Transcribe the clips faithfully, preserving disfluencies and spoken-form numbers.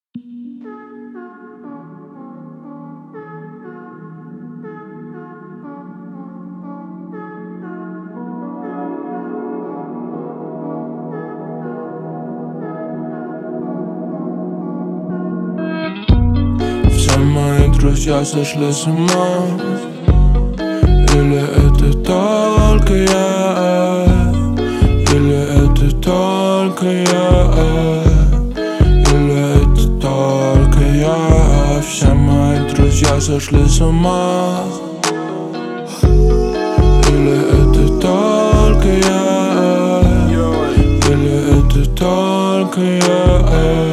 Все мои друзья сошли с ума. Или это только я? Или это только я? Или это только я? Все мои друзья сошли с ума. Или это только я? Или это только я?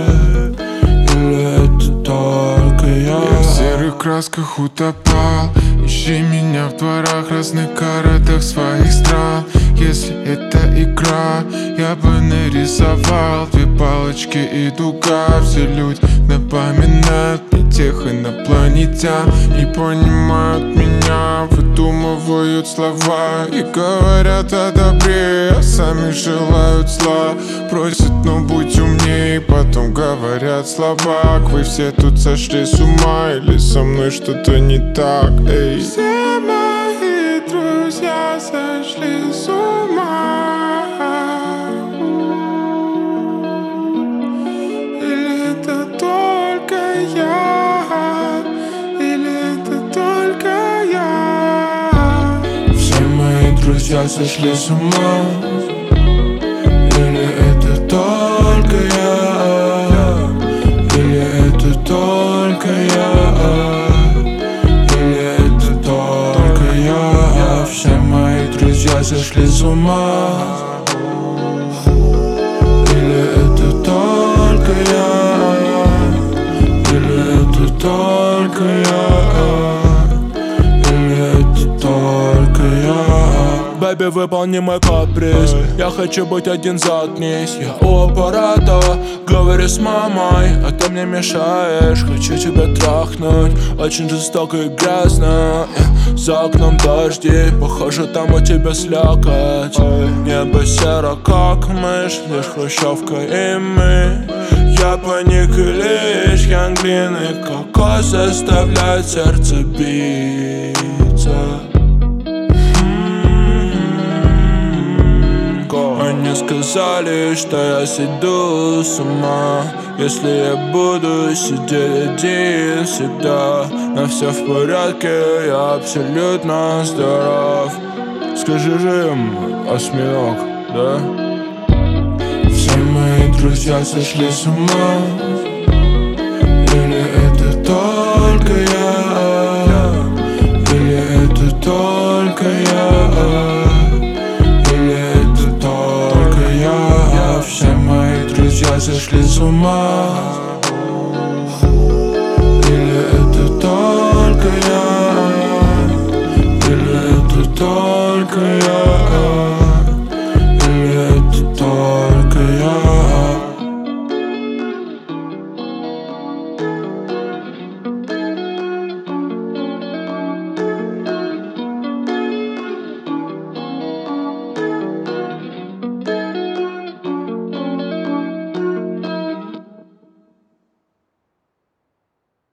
Я в серых красках утопал. Ищи меня в дворах разных городах своих стран. Если это игра, я бы нарисовал две палочки и дуга. Все люди напоминают мне тех инопланетян. Не понимают меня, выдумывают слова и говорят о добре, а сами желают зла. Просят, ну будь умней, потом говорят слабак. Вы все тут сошли с ума, или со мной что-то не так, эй. Все мои друзья сошли с ума. Или это только я? Или это только я? Все мои друзья сошли с ума. Или это только я? Или это только я? Или это только я? Все мои друзья сошли с ума. Или это только я? Или это только я? Или это только я? Бэби, выполни мой каприз. Я хочу быть один, заткнись. Я у аппарата, говорю с мамой, а ты мне мешаешь. Хочу тебя трахнуть, очень жестоко и грязно. Yeah. За окном дожди, похоже там у тебя слякоть. Небо серо, как мышь, лишь хрущевка и мы. Я паник и лишь янглины, кокос заставляет сердце биться. Они сказали, что я сойду с ума, если я буду сидеть один всегда. Но все в порядке, я абсолютно здоров. Скажи же им, осьминог, да? Все мои друзья сошли с ума. Или это только я? Или это только я? Все мои друзья сошли с ума. Или это только я? Или это только я?